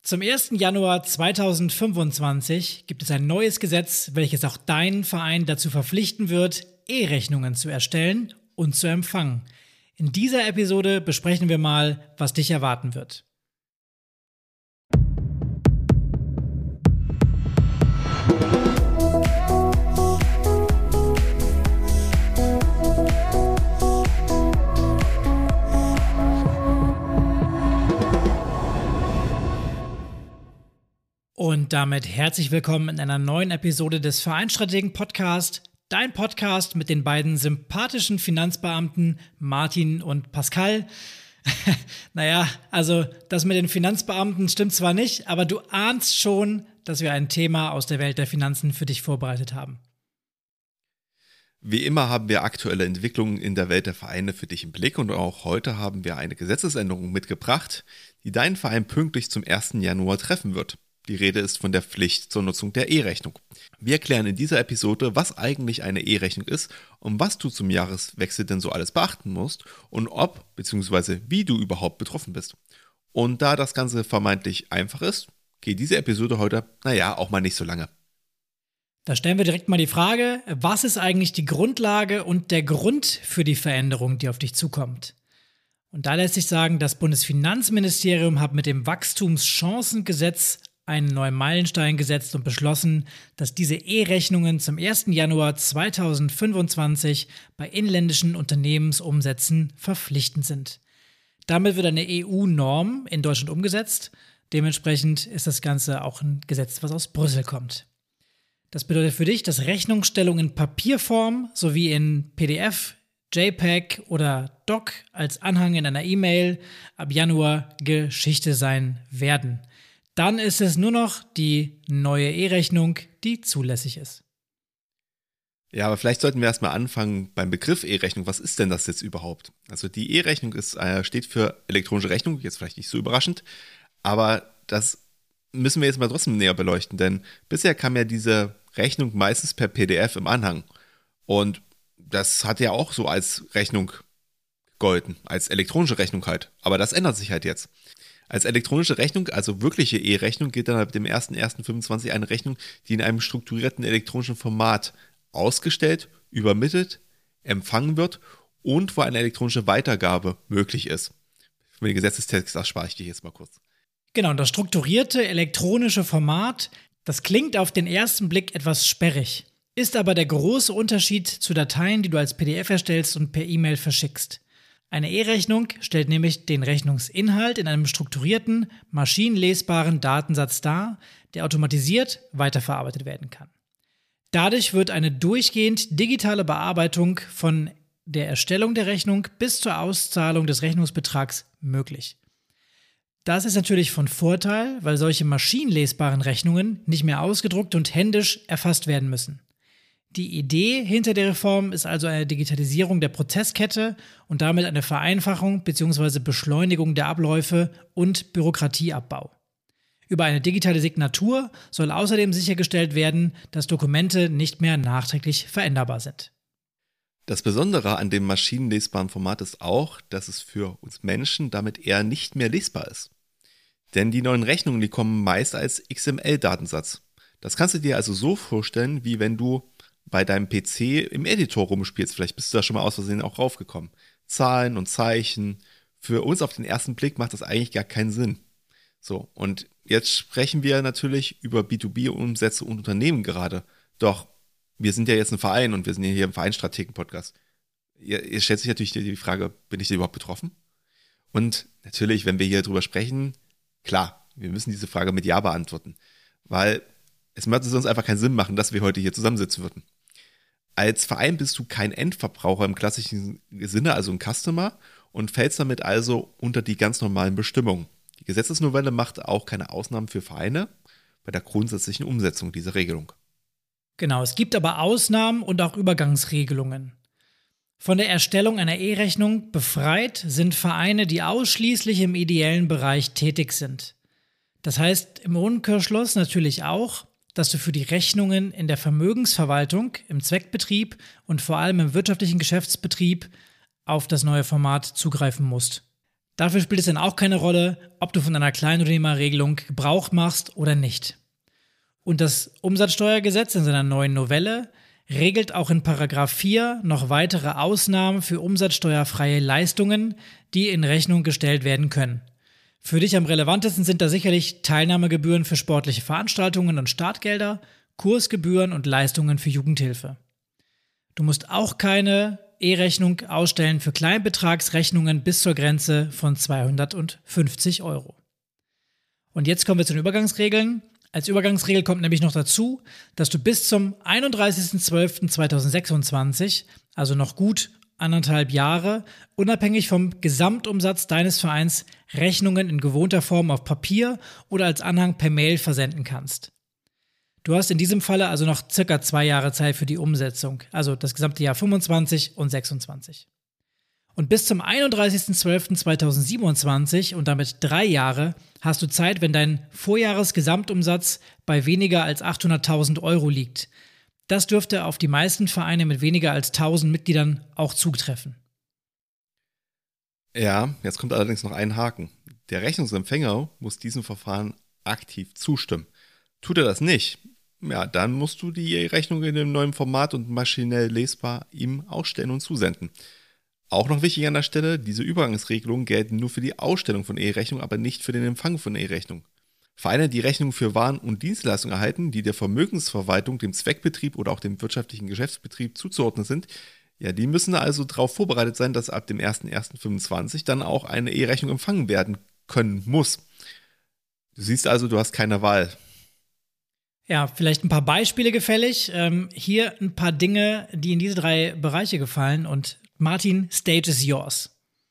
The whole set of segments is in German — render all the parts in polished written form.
Zum 1. Januar 2025 gibt es ein neues Gesetz, welches auch deinen Verein dazu verpflichten wird, E-Rechnungen zu erstellen und zu empfangen. In dieser Episode besprechen wir mal, was dich erwarten wird. Und damit herzlich willkommen in einer neuen Episode des Vereinsstrategen Podcast, dein Podcast mit den beiden sympathischen Finanzbeamten Martin und Pascal. Naja, also das mit den Finanzbeamten stimmt zwar nicht, aber du ahnst schon, dass wir ein Thema aus der Welt der Finanzen für dich vorbereitet haben. Wie immer haben wir aktuelle Entwicklungen in der Welt der Vereine für dich im Blick und auch heute haben wir eine Gesetzesänderung mitgebracht, die deinen Verein pünktlich zum 1. Januar treffen wird. Die Rede ist von der Pflicht zur Nutzung der E-Rechnung. Wir erklären in dieser Episode, was eigentlich eine E-Rechnung ist und was du zum Jahreswechsel denn so alles beachten musst und ob bzw. wie du überhaupt betroffen bist. Und da das Ganze vermeintlich einfach ist, geht diese Episode heute, auch mal nicht so lange. Da stellen wir direkt mal die Frage, was ist eigentlich die Grundlage und der Grund für die Veränderung, die auf dich zukommt? Und da lässt sich sagen, das Bundesfinanzministerium hat mit dem Wachstumschancengesetz einen neuen Meilenstein gesetzt und beschlossen, dass diese E-Rechnungen zum 1. Januar 2025 bei inländischen Unternehmensumsätzen verpflichtend sind. Damit wird eine EU-Norm in Deutschland umgesetzt. Dementsprechend ist das Ganze auch ein Gesetz, was aus Brüssel kommt. Das bedeutet für dich, dass Rechnungsstellung in Papierform sowie in PDF, JPEG oder Doc als Anhang in einer E-Mail ab Januar Geschichte sein werden. Dann ist es nur noch die neue E-Rechnung, die zulässig ist. Ja, aber vielleicht sollten wir erstmal anfangen beim Begriff E-Rechnung. Was ist denn das jetzt überhaupt? Also die E-Rechnung steht für elektronische Rechnung, jetzt vielleicht nicht so überraschend, aber das müssen wir jetzt mal trotzdem näher beleuchten, denn bisher kam ja diese Rechnung meistens per PDF im Anhang und das hat ja auch so als Rechnung gegolten, als elektronische Rechnung halt, aber das ändert sich halt jetzt. Als elektronische Rechnung, also wirkliche E-Rechnung, gilt dann ab dem 1.1.25 eine Rechnung, die in einem strukturierten elektronischen Format ausgestellt, übermittelt, empfangen wird und wo eine elektronische Weitergabe möglich ist. Für den Gesetzestext, das spare ich dir jetzt mal kurz. Genau, und das strukturierte elektronische Format, das klingt auf den ersten Blick etwas sperrig, ist aber der große Unterschied zu Dateien, die du als PDF erstellst und per E-Mail verschickst. Eine E-Rechnung stellt nämlich den Rechnungsinhalt in einem strukturierten, maschinenlesbaren Datensatz dar, der automatisiert weiterverarbeitet werden kann. Dadurch wird eine durchgehend digitale Bearbeitung von der Erstellung der Rechnung bis zur Auszahlung des Rechnungsbetrags möglich. Das ist natürlich von Vorteil, weil solche maschinenlesbaren Rechnungen nicht mehr ausgedruckt und händisch erfasst werden müssen. Die Idee hinter der Reform ist also eine Digitalisierung der Prozesskette und damit eine Vereinfachung bzw. Beschleunigung der Abläufe und Bürokratieabbau. Über eine digitale Signatur soll außerdem sichergestellt werden, dass Dokumente nicht mehr nachträglich veränderbar sind. Das Besondere an dem maschinenlesbaren Format ist auch, dass es für uns Menschen damit eher nicht mehr lesbar ist. Denn die neuen Rechnungen, die kommen meist als XML-Datensatz. Das kannst du dir also so vorstellen, wie wenn du bei deinem PC im Editor rumspielst. Vielleicht bist du da schon mal aus Versehen auch raufgekommen. Zahlen und Zeichen. Für uns auf den ersten Blick macht das eigentlich gar keinen Sinn. So, und jetzt sprechen wir natürlich über B2B-Umsätze und Unternehmen gerade. Doch wir sind ja jetzt ein Verein und wir sind ja hier im Vereinsstrategen-Podcast. Ihr stellt sich natürlich die Frage, bin ich da überhaupt betroffen? Und natürlich, wenn wir hier drüber sprechen, klar, wir müssen diese Frage mit Ja beantworten. Weil es würde sonst einfach keinen Sinn machen, dass wir heute hier zusammensitzen würden. Als Verein bist du kein Endverbraucher im klassischen Sinne, also ein Customer, und fällst damit also unter die ganz normalen Bestimmungen. Die Gesetzesnovelle macht auch keine Ausnahmen für Vereine bei der grundsätzlichen Umsetzung dieser Regelung. Genau, es gibt aber Ausnahmen und auch Übergangsregelungen. Von der Erstellung einer E-Rechnung befreit sind Vereine, die ausschließlich im ideellen Bereich tätig sind. Das heißt im Umkehrschluss natürlich auch, dass du für die Rechnungen in der Vermögensverwaltung, im Zweckbetrieb und vor allem im wirtschaftlichen Geschäftsbetrieb auf das neue Format zugreifen musst. Dafür spielt es dann auch keine Rolle, ob du von einer Kleinunternehmerregelung Gebrauch machst oder nicht. Und das Umsatzsteuergesetz in seiner neuen Novelle regelt auch in Paragraph 4 noch weitere Ausnahmen für umsatzsteuerfreie Leistungen, die in Rechnung gestellt werden können. Für dich am relevantesten sind da sicherlich Teilnahmegebühren für sportliche Veranstaltungen und Startgelder, Kursgebühren und Leistungen für Jugendhilfe. Du musst auch keine E-Rechnung ausstellen für Kleinbetragsrechnungen bis zur Grenze von 250 Euro. Und jetzt kommen wir zu den Übergangsregeln. Als Übergangsregel kommt nämlich noch dazu, dass du bis zum 31.12.2026, also noch gut 1,5 Jahre, unabhängig vom Gesamtumsatz deines Vereins Rechnungen in gewohnter Form auf Papier oder als Anhang per Mail versenden kannst. Du hast in diesem Falle also noch circa 2 Jahre Zeit für die Umsetzung, also das gesamte Jahr 25 und 26. Und bis zum 31.12.2027 und damit 3 Jahre hast du Zeit, wenn dein Vorjahresgesamtumsatz bei weniger als 800.000 Euro liegt. Das dürfte auf die meisten Vereine mit weniger als 1000 Mitgliedern auch zutreffen. Ja, jetzt kommt allerdings noch ein Haken. Der Rechnungsempfänger muss diesem Verfahren aktiv zustimmen. Tut er das nicht, ja, dann musst du die Rechnung in dem neuen Format und maschinell lesbar ihm ausstellen und zusenden. Auch noch wichtig an der Stelle, diese Übergangsregelungen gelten nur für die Ausstellung von E-Rechnung, aber nicht für den Empfang von E-Rechnung. Vereine, die Rechnungen für Waren und Dienstleistungen erhalten, die der Vermögensverwaltung, dem Zweckbetrieb oder auch dem wirtschaftlichen Geschäftsbetrieb zuzuordnen sind, ja, die müssen also darauf vorbereitet sein, dass ab dem 01.01.25 dann auch eine E-Rechnung empfangen werden können muss. Du siehst also, du hast keine Wahl. Ja, vielleicht ein paar Beispiele gefällig. Hier ein paar Dinge, die in diese 3 Bereiche gefallen. Und Martin, stage is yours.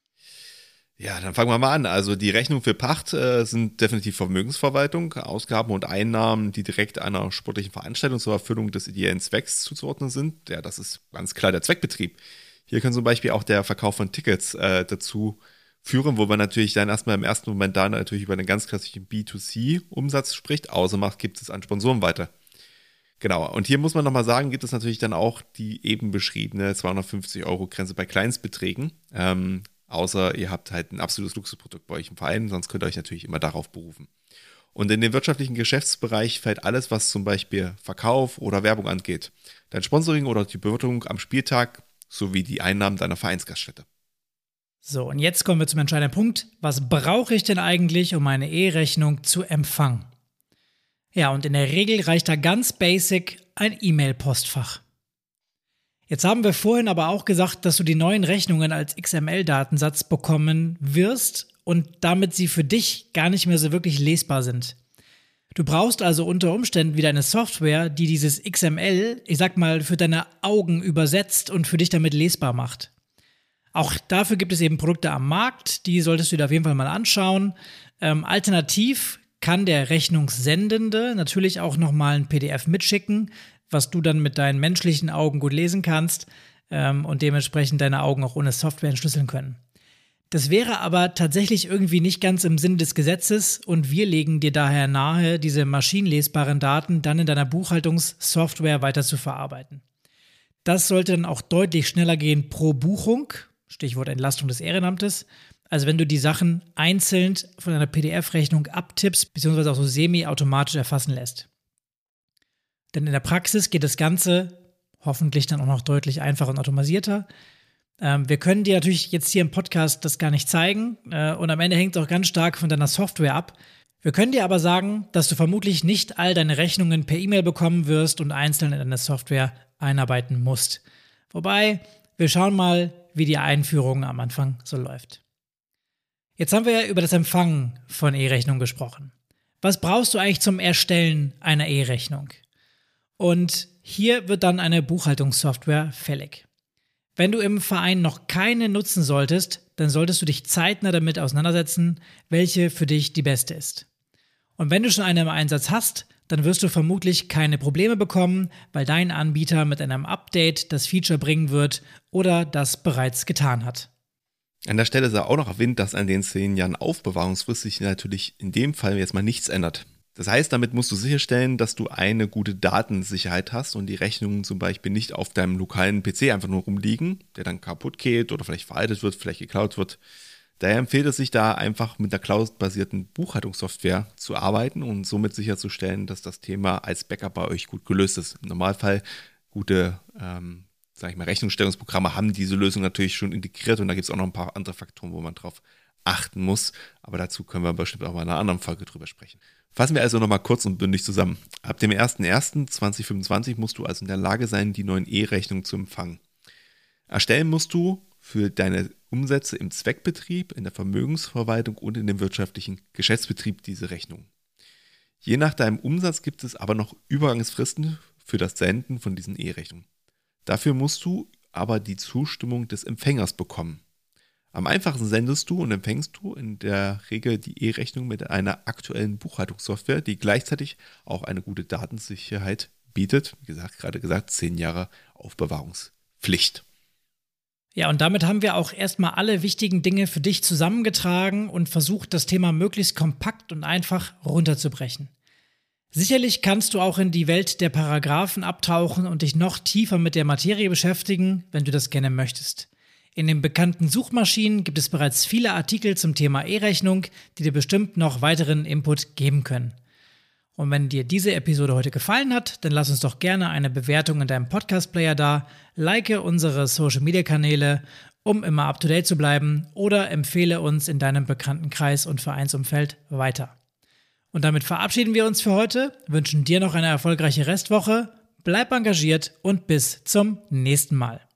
Ja, dann fangen wir mal an. Also die Rechnungen für Pacht sind definitiv Vermögensverwaltung, Ausgaben und Einnahmen, die direkt einer sportlichen Veranstaltung zur Erfüllung des ideellen Zwecks zuzuordnen sind. Ja, das ist ganz klar der Zweckbetrieb. Hier kann zum Beispiel auch der Verkauf von Tickets dazu führen, wo man natürlich dann erstmal im ersten Moment da natürlich über einen ganz klassischen B2C-Umsatz spricht, außer gibt es an Sponsoren weiter. Genau, und hier muss man nochmal sagen, gibt es natürlich dann auch die eben beschriebene 250-Euro-Grenze bei Kleinstbeträgen, außer ihr habt halt ein absolutes Luxusprodukt bei euch im Verein, sonst könnt ihr euch natürlich immer darauf berufen. Und in den wirtschaftlichen Geschäftsbereich fällt alles, was zum Beispiel Verkauf oder Werbung angeht. Dein Sponsoring oder die Bewirtung am Spieltag sowie die Einnahmen deiner Vereinsgaststätte. So, und jetzt kommen wir zum entscheidenden Punkt. Was brauche ich denn eigentlich, um eine E-Rechnung zu empfangen? Ja, und in der Regel reicht da ganz basic ein E-Mail-Postfach. Jetzt haben wir vorhin aber auch gesagt, dass du die neuen Rechnungen als XML-Datensatz bekommen wirst und damit sie für dich gar nicht mehr so wirklich lesbar sind. Du brauchst also unter Umständen wieder eine Software, die dieses XML, ich sag mal, für deine Augen übersetzt und für dich damit lesbar macht. Auch dafür gibt es eben Produkte am Markt, die solltest du dir auf jeden Fall mal anschauen. Alternativ kann der Rechnungssendende natürlich auch nochmal ein PDF mitschicken, was du dann mit deinen menschlichen Augen gut lesen kannst und dementsprechend deine Augen auch ohne Software entschlüsseln können. Das wäre aber tatsächlich irgendwie nicht ganz im Sinne des Gesetzes und wir legen dir daher nahe, diese maschinenlesbaren Daten dann in deiner Buchhaltungssoftware weiter zu verarbeiten. Das sollte dann auch deutlich schneller gehen pro Buchung, Stichwort Entlastung des Ehrenamtes, also wenn du die Sachen einzeln von einer PDF-Rechnung abtippst, beziehungsweise auch so semi-automatisch erfassen lässt. Denn in der Praxis geht das Ganze hoffentlich dann auch noch deutlich einfacher und automatisierter. Wir können dir natürlich jetzt hier im Podcast das gar nicht zeigen und am Ende hängt es auch ganz stark von deiner Software ab. Wir können dir aber sagen, dass du vermutlich nicht all deine Rechnungen per E-Mail bekommen wirst und einzeln in deine Software einarbeiten musst. Wobei, wir schauen mal, wie die Einführung am Anfang so läuft. Jetzt haben wir ja über das Empfangen von E-Rechnung gesprochen. Was brauchst du eigentlich zum Erstellen einer E-Rechnung? Und hier wird dann eine Buchhaltungssoftware fällig. Wenn du im Verein noch keine nutzen solltest, dann solltest du dich zeitnah damit auseinandersetzen, welche für dich die beste ist. Und wenn du schon eine im Einsatz hast, dann wirst du vermutlich keine Probleme bekommen, weil dein Anbieter mit einem Update das Feature bringen wird oder das bereits getan hat. An der Stelle sei auch noch erwähnt, dass an den 10 Jahren Aufbewahrungsfrist sich natürlich in dem Fall jetzt mal nichts ändert. Das heißt, damit musst du sicherstellen, dass du eine gute Datensicherheit hast und die Rechnungen zum Beispiel nicht auf deinem lokalen PC einfach nur rumliegen, der dann kaputt geht oder vielleicht veraltet wird, vielleicht geklaut wird. Daher empfiehlt es sich da einfach mit einer cloud-basierten Buchhaltungssoftware zu arbeiten und somit sicherzustellen, dass das Thema als Backup bei euch gut gelöst ist. Im Normalfall gute Rechnungsstellungsprogramme haben diese Lösung natürlich schon integriert und da gibt es auch noch ein paar andere Faktoren, wo man drauf achten muss. Aber dazu können wir bestimmt auch mal in einer anderen Folge drüber sprechen. Fassen wir also nochmal kurz und bündig zusammen. Ab dem 01.01.2025 musst du also in der Lage sein, die neuen E-Rechnungen zu empfangen. Erstellen musst du für deine Umsätze im Zweckbetrieb, in der Vermögensverwaltung und in dem wirtschaftlichen Geschäftsbetrieb diese Rechnung. Je nach deinem Umsatz gibt es aber noch Übergangsfristen für das Senden von diesen E-Rechnungen. Dafür musst du aber die Zustimmung des Empfängers bekommen. Am einfachsten sendest du und empfängst du in der Regel die E-Rechnung mit einer aktuellen Buchhaltungssoftware, die gleichzeitig auch eine gute Datensicherheit bietet. Wie gesagt, gerade gesagt, 10 Jahre Aufbewahrungspflicht. Ja, und damit haben wir auch erstmal alle wichtigen Dinge für dich zusammengetragen und versucht, das Thema möglichst kompakt und einfach runterzubrechen. Sicherlich kannst du auch in die Welt der Paragraphen abtauchen und dich noch tiefer mit der Materie beschäftigen, wenn du das gerne möchtest. In den bekannten Suchmaschinen gibt es bereits viele Artikel zum Thema E-Rechnung, die dir bestimmt noch weiteren Input geben können. Und wenn dir diese Episode heute gefallen hat, dann lass uns doch gerne eine Bewertung in deinem Podcast-Player da, like unsere Social-Media-Kanäle, um immer up-to-date zu bleiben, oder empfehle uns in deinem Bekanntenkreis und Vereinsumfeld weiter. Und damit verabschieden wir uns für heute, wünschen dir noch eine erfolgreiche Restwoche, bleib engagiert und bis zum nächsten Mal.